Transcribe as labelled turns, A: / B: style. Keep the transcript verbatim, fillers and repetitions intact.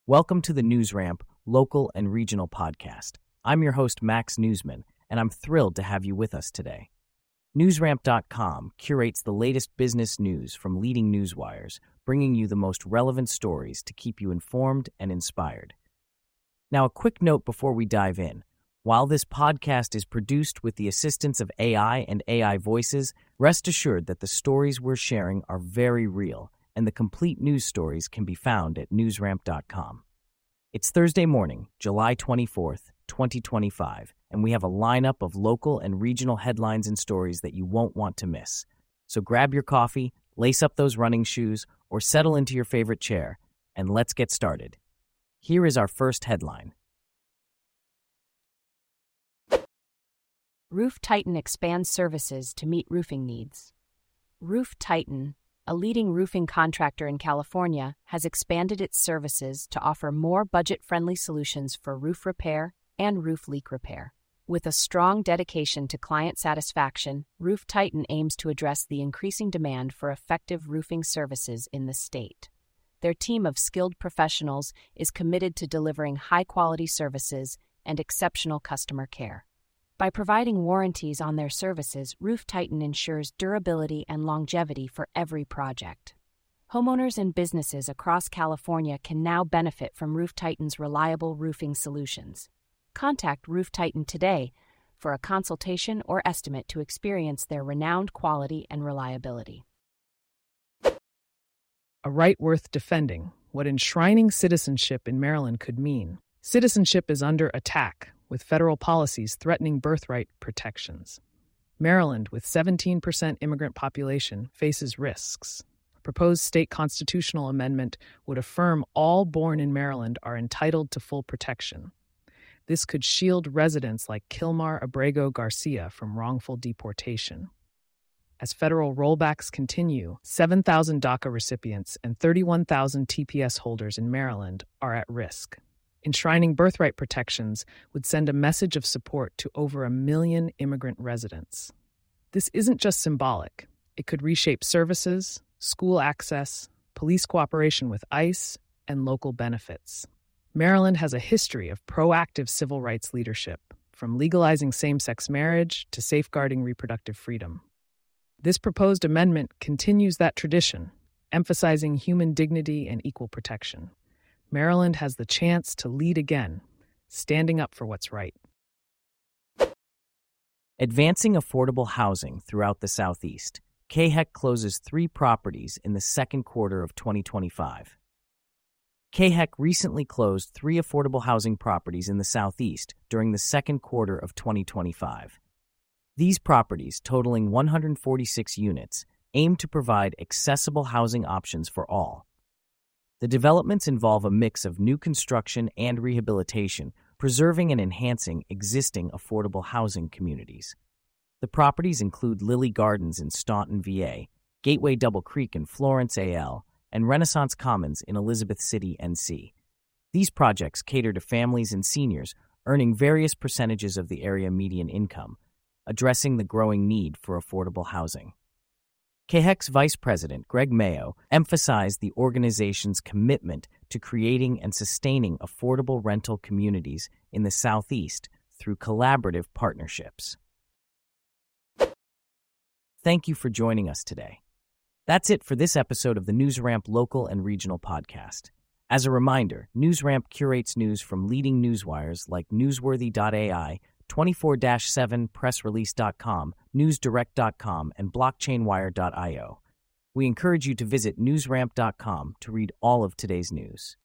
A: Welcome to the NewsRamp local and regional podcast. I'm your host, Max Newsman, and I'm thrilled to have you with us today. NewsRamp dot com curates the latest business news from leading newswires, bringing you the most relevant stories to keep you informed and inspired. Now, a quick note before we dive in. While this podcast is produced with the assistance of A I and A I voices, rest assured that the stories we're sharing are very real, and the complete news stories can be found at NewsRamp dot com. It's Thursday morning, July twenty-fourth, twenty twenty-five, and we have a lineup of local and regional headlines and stories that you won't want to miss. So grab your coffee, lace up those running shoes, or settle into your favorite chair, and let's get started. Here is our first headline.
B: Roof Titan expands services to meet roofing needs. Roof Titan, a leading roofing contractor in California, has expanded its services to offer more budget-friendly solutions for roof repair and roof leak repair. With a strong dedication to client satisfaction, Roof Titan aims to address the increasing demand for effective roofing services in the state. Their team of skilled professionals is committed to delivering high-quality services and exceptional customer care. By providing warranties on their services, Roof Titan ensures durability and longevity for every project. Homeowners and businesses across California can now benefit from Roof Titan's reliable roofing solutions. Contact Roof Titan today for a consultation or estimate to experience their renowned quality and reliability.
C: A right worth defending. What enshrining citizenship in Maryland could mean. Citizenship is under attack, with federal policies threatening birthright protections. Maryland, with seventeen percent immigrant population, faces risks. A proposed state constitutional amendment would affirm all born in Maryland are entitled to full protection. This could shield residents like Kilmar Abrego Garcia from wrongful deportation. As federal rollbacks continue, seven thousand DACA recipients and thirty-one thousand T P S holders in Maryland are at risk. Enshrining birthright protections would send a message of support to over a million immigrant residents. This isn't just symbolic. It could reshape services, school access, police cooperation with ICE, and local benefits. Maryland has a history of proactive civil rights leadership, from legalizing same-sex marriage to safeguarding reproductive freedom. This proposed amendment continues that tradition, emphasizing human dignity and equal protection. Maryland has the chance to lead again, standing up for what's right.
A: Advancing affordable housing throughout the Southeast. K H E C closes three properties in the second quarter of twenty twenty-five. K H E C recently closed three affordable housing properties in the Southeast during the second quarter of twenty twenty-five. These properties, totaling one hundred forty-six units, aim to provide accessible housing options for all. The developments involve a mix of new construction and rehabilitation, preserving and enhancing existing affordable housing communities. The properties include Lily Gardens in Staunton, V A, Gateway Double Creek in Florence, A L, and Renaissance Commons in Elizabeth City, N C. These projects cater to families and seniors earning various percentages of the area median income, addressing the growing need for affordable housing. K H E C's Vice President, Greg Mayo, emphasized the organization's commitment to creating and sustaining affordable rental communities in the Southeast through collaborative partnerships. Thank you for joining us today. That's it for this episode of the NewsRamp local and regional podcast. As a reminder, NewsRamp curates news from leading newswires like Newsworthy dot A I, twenty-four seven press release dot com, newsdirect dot com, and blockchain wire dot io. We encourage you to visit NewsRamp dot com to read all of today's news.